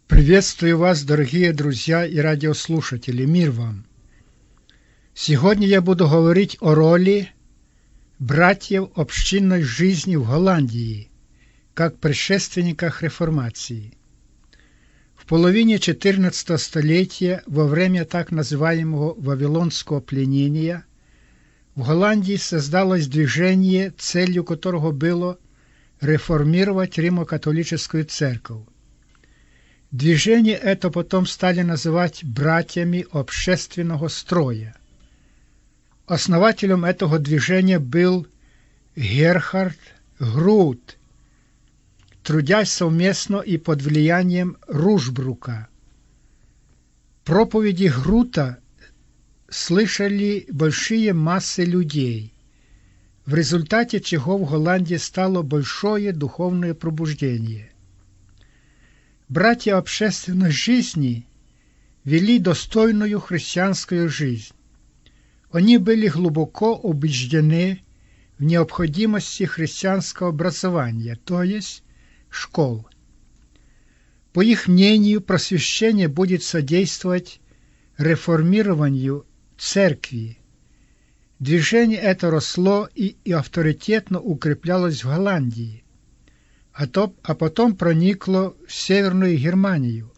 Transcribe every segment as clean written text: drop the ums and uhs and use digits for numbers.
Приветствую вас, дорогие друзья и радиослушатели, мир вам! Сегодня я буду говорить о роли братьев общинной жизни в Голландии, как предшественниках реформации. В половине XIV столетия, во время так называемого Вавилонского пленения, в Голландии создалось движение, целью которого было реформировать Римо-католическую церковь. Движение это потом стали называть братьями общественного строя. Основателем этого движения был Герхард Грут, трудясь совместно и под влиянием Рушбрука. Проповеди Грута слышали большие массы людей, в результате чего в Голландии стало большое духовное пробуждение. Братья общественной жизни вели достойную христианскую жизнь. Они были глубоко убеждены в необходимости христианского образования, то есть школ. По их мнению, просвещение будет содействовать реформированию церкви. Движение это росло и авторитетно укреплялось в Голландии, а потом проникло в Северную Германию.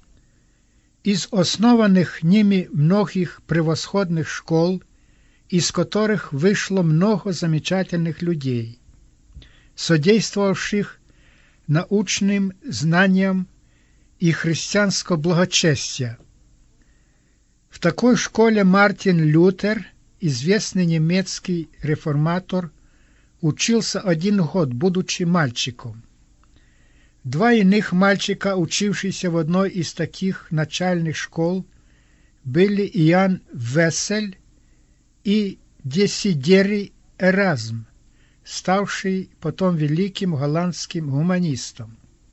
Из основанных ними многих превосходных школ, из которых вышло много замечательных людей, содействовавших научным знаниям и христианского благочестия. В такой школе Мартин Лютер, известный немецкий реформатор, учился 1 год, будучи мальчиком. 2 иных мальчика, учившиеся в одной из таких начальных школ, были Иоанн Вессель и Десидерий Эразм, ставший потом великим голландским гуманистом.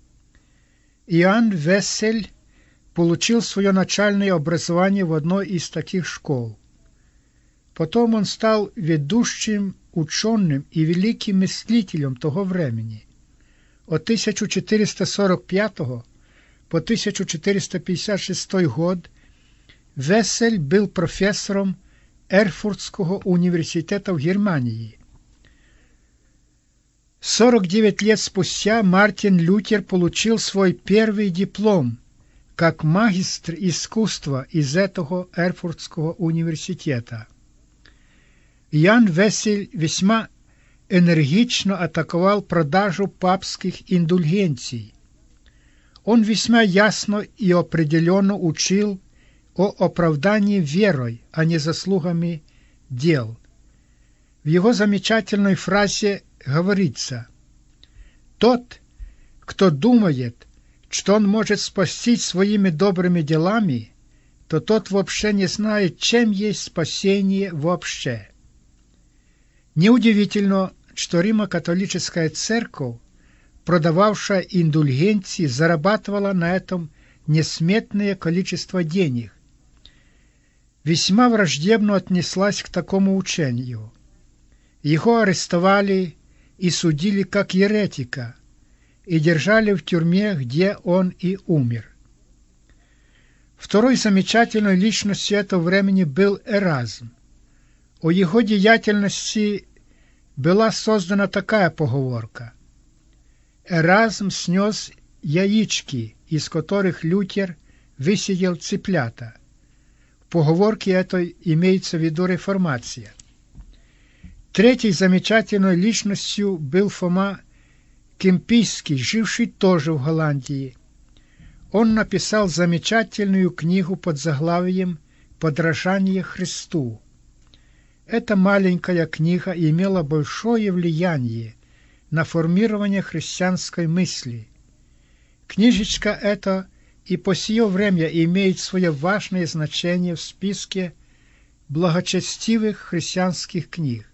Иоанн Вессель получил свое начальное образование в одной из таких школ. Потом он стал ведущим ученым и великим мыслителем того времени. От 1445 по 1456 год Вессель был профессором Эрфуртского университета в Германии. 49 лет спустя Мартин Лютер получил свой первый диплом как магистр искусства из этого Эрфуртского университета. Иоанн Вессель весьма энергично атаковал продажу папских индульгенций. Он весьма ясно и определенно учил о оправдании верой, а не заслугами дел. В его замечательной фразе говорится: «Тот, кто думает, что он может спастись своими добрыми делами, то тот вообще не знает, чем есть спасение вообще». Неудивительно, что Римо-католическая церковь, продававшая индульгенции, зарабатывала на этом несметное количество денег. Весьма враждебно отнеслась к такому учению. Его арестовали и судили как еретика, и держали в тюрьме, где он и умер. Второй замечательной личностью этого времени был Эразм. О его деятельности была создана такая поговорка: «Эразм снес яички, из которых Лютер высидел цыплята». В поговорке этой имеется в виду реформация. Третьей замечательной личностью был Фома Кемпийский, живший тоже в Голландии. Он написал замечательную книгу под заглавием «Подражание Христу». Эта маленькая книга имела большое влияние на формирование христианской мысли. Книжечка эта и по сие время имеет свое важное значение в списке благочестивых христианских книг.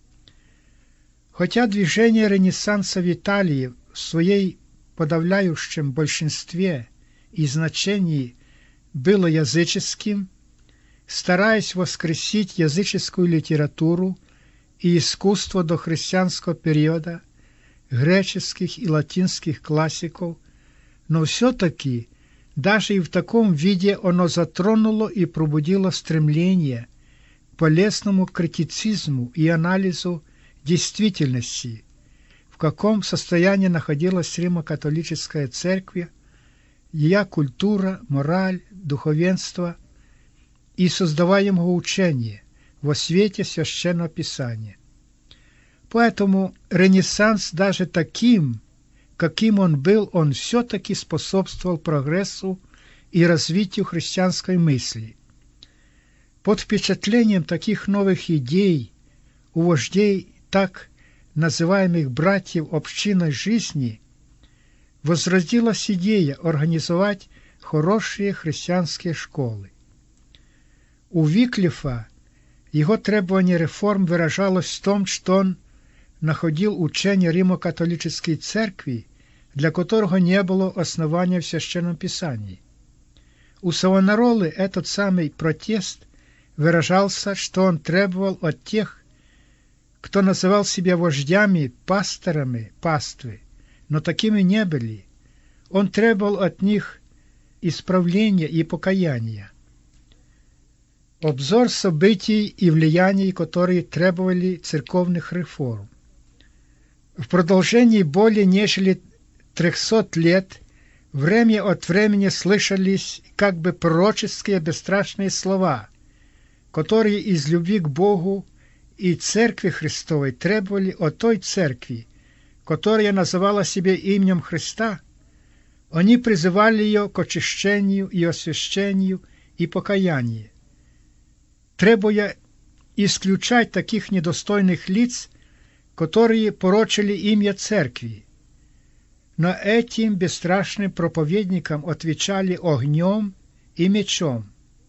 Хотя движение Ренессанса в Италии в своей подавляющем большинстве и значении было языческим, стараясь воскресить языческую литературу и искусство дохристианского периода, греческих и латинских классиков, но все-таки Даже и в таком виде оно затронуло и пробудило стремление к полезному критицизму и анализу действительности, в каком состоянии находилась Римо-католическая церковь, ее культура, мораль, духовенство и создаваемого учения во свете Священного Писания. Поэтому Ренессанс даже таким, каким он был, он все-таки способствовал прогрессу и развитию христианской мысли. Под впечатлением таких новых идей у вождей так называемых братьев общинной жизни возродилась идея организовать хорошие христианские школы. У Виклифа его требование реформ выражалось в том, что он находил учение Римо-католической церкви, для которого не было основания в Священном Писании. У Савонаролы этот самый протест выражался, что он требовал от тех, кто называл себя вождями, пасторами паствы, но такими не были. Он требовал от них исправления и покаяния. Обзор событий и влияний, которые требовали церковных реформ. В продолжении более нежели 300 лет время от времени слышались как бы пророческие бесстрашные слова, которые из любви к Богу и Церкви Христовой требовали от той церкви, которая называла себя именем Христа. Они призывали ее к очищению и освящению и покаянию, требуя исключать таких недостойных лиц, которые порочили имя церкви. Но этим бесстрашным проповедникам отвечали огнем и мечом.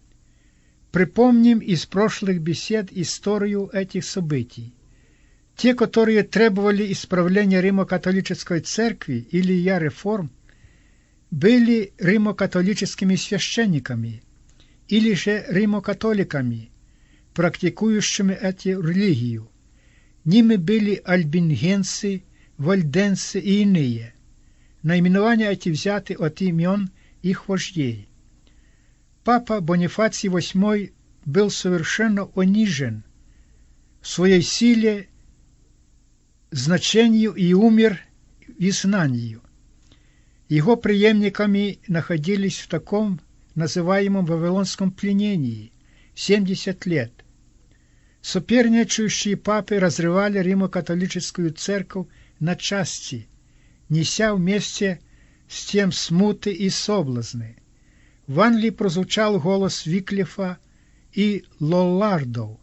Припомним из прошлых бесед историю этих событий. Те, которые требовали исправления Римо-католической церкви или ее реформ, были римо-католическими священниками или же римо-католиками, практикующими эту религию. Ними были альбингенцы, вальденцы и иные. Наименования эти взяты от имен их вождей. Папа Бонифаций VIII был совершенно унижен в своей силе, значению и умер в изгнании. Его преемниками находились в таком называемом Вавилонском пленении 70 лет. Соперничающие папы разрывали Римо-католическую церковь на части, неся вместе с тем смуты и соблазны. В Англии прозвучал голос Виклифа и Лоллардов.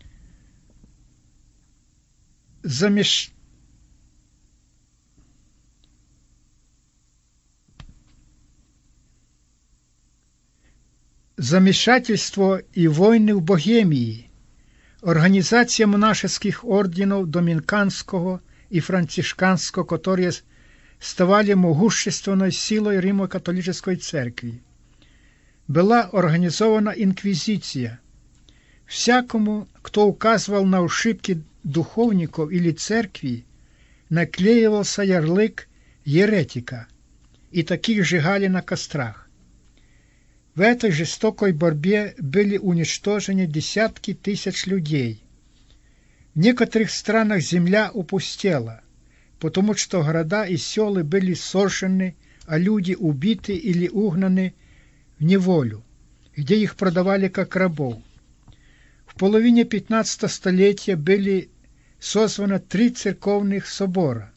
Замешательство и войны в Богемии, организация монашеских орденов доминиканского и францишканского, которые ставали могущественной силой Римо-католической церкви. Была организована инквизиция. Всякому, кто указывал на ошибки духовников или церкви, наклеивался ярлык еретика, и таких сжигали на кострах. В этой жестокой борьбе были уничтожены десятки тысяч людей. В некоторых странах земля опустела, потому что города и села были сожжены, а люди убиты или угнаны в неволю, где их продавали как рабов. В половине 15 столетия были созваны 3 церковных собора.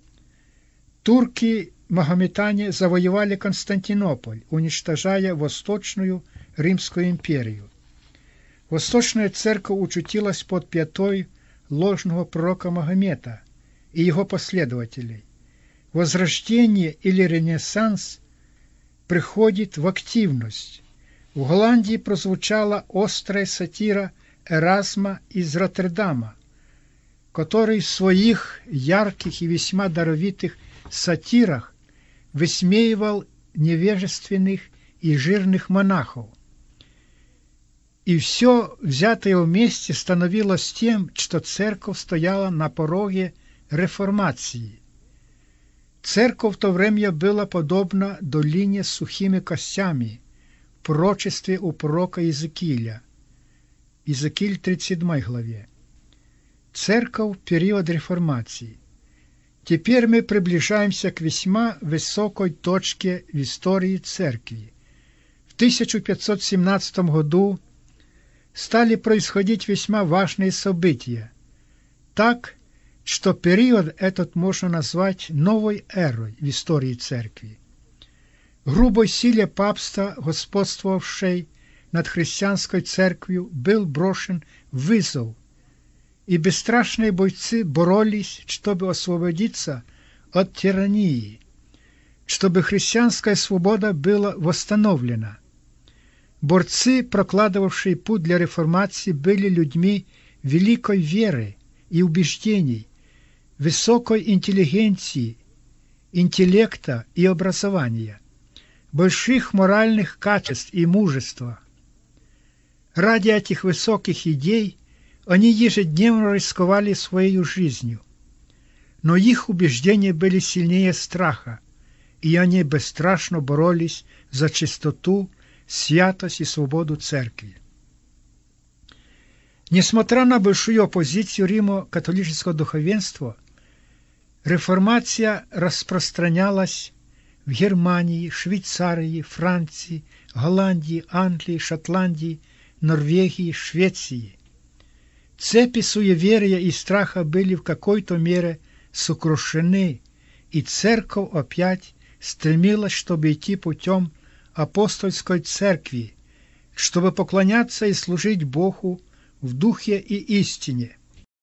Турки-магометане завоевали Константинополь, уничтожая Восточную Римскую империю. Восточная церковь учутилась под пятой ложного пророка Магомета и его последователей. Возрождение или Ренессанс приходит в активность. В Голландии прозвучала острая сатира Эразма из Роттердама, который в своих ярких и весьма даровитых сатирах высмеивал невежественных и жирных монахов. И все взятое вместе становилось тем, что церковь стояла на пороге реформации. Церковь в то время была подобна долине с сухими костями в пророчестве у пророка Иезекииля. Иезекииль 37 главе. Церковь в период реформации. Теперь мы приближаемся к весьма высокой точке в истории церкви. В 1517 году стали происходить весьма важные события, так, что период этот можно назвать новой эрой в истории церкви. Грубой силе папства, господствовавшей над христианской церковью, был брошен вызов, и бесстрашные бойцы боролись, чтобы освободиться от тирании, чтобы христианская свобода была восстановлена. Борцы, прокладывавшие путь для реформации, были людьми великой веры и убеждений, высокой интеллигенции, интеллекта и образования, больших моральных качеств и мужества. Ради этих высоких идей они ежедневно рисковали своей жизнью, но их убеждения были сильнее страха, и они бесстрашно боролись за чистоту, святость и свободу церкви. Несмотря на большую оппозицию римо-католического духовенства, реформация распространялась в Германии, Швейцарии, Франции, Голландии, Англии, Шотландии, Норвегии, Швеции. Цепи суеверия и страха были в какой-то мере сокрушены, и церковь опять стремилась, чтобы идти путем апостольской церкви, чтобы поклоняться и служить Богу в духе и истине.